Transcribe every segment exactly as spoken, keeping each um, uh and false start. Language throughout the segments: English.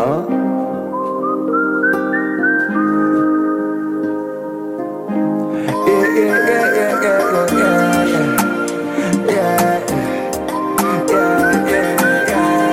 Huh? Yeah, yeah, yeah, yeah, yeah, yeah, yeah, yeah, yeah, yeah,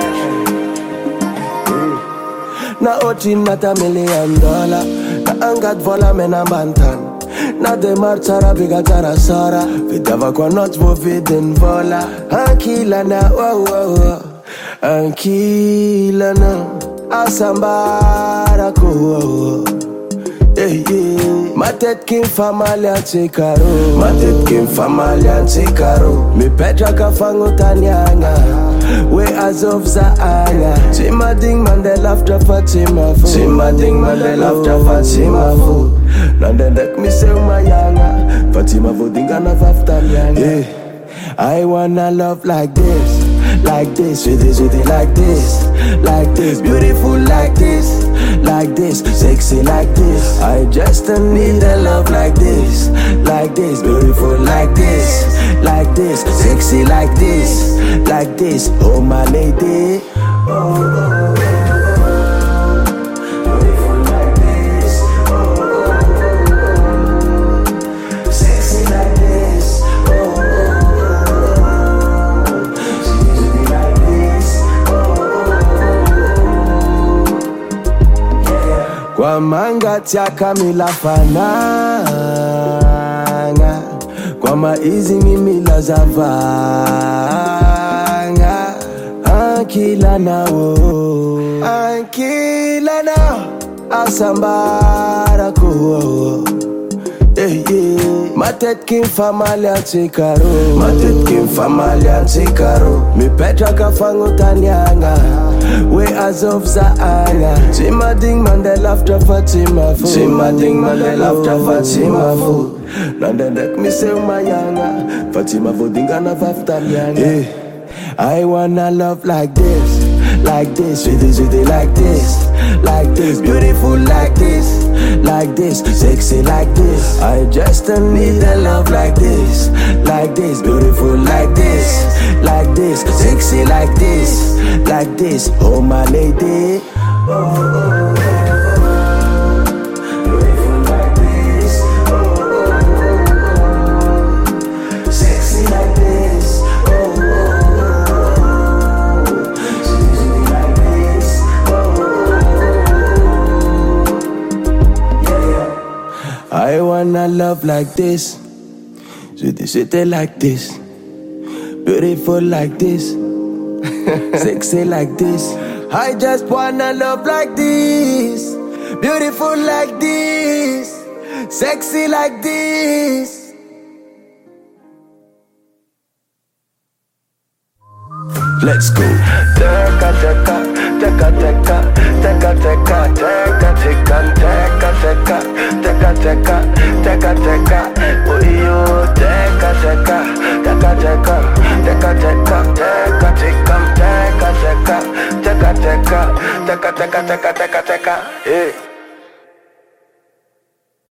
yeah, yeah. Na ochi nata million dollar, na angat vola mena bantan. Na de marchara biga tara sara, vitava kwa not vo viden vola. Ankila na wow wow wow, ankila na asambara ko wow. Yeah, yeah. Ma tête qui famali antikaro, ma tête qui famali antikaro. Mi petra ka fango tanyanga, we azov za anga. Tima ding Mandela after Fatima fu, Tima ding Mandela after Fatima fu. Nandendek mi se umayanga, Fatima fu dinga na vafta myanga. Yeah. I wanna love like this, like this, with this, with it like this, like this, beautiful like this, like this, sexy like this. I just need a love like this, like this, beautiful like this, like this, sexy like this, like this. Oh my lady, oh, oh, oh. Kwa manga tia kamila fananga, kwa maizi mimi la zavanga. Ankila na wo, ankila na asambara ko. Yeah, yeah. Ma tête qui famali antikaro, ma tête qui famali antikaro. Mi petra ka fango tanyanga, we azov za anga. Tima ding Mandela after Fatima fu, Tima ding Mandela after Fatima fu. Nandendek mi se umayanga, Fatima fu dinga na vafta myanga. Yeah. I wanna love like this, like this, with this, with it like this, like this, beautiful like this, like this, sexy like this. I just need a love like this, like this, beautiful like this, like this, sexy like this, like this. Oh my lady, oh, oh, oh. I wanna love like this, sweetie, sweetie like this, beautiful like this, sexy like this. I just wanna love like this, beautiful like this, sexy like this. Let's go. Teka teka, teka teka, teka teka, teka teka, teka teka, teka teka, teka teka. Oh yo, teka teka, teka teka, teka teka, teka teka, teka teka, teka teka, teka teka, teka teka, teka. Hey.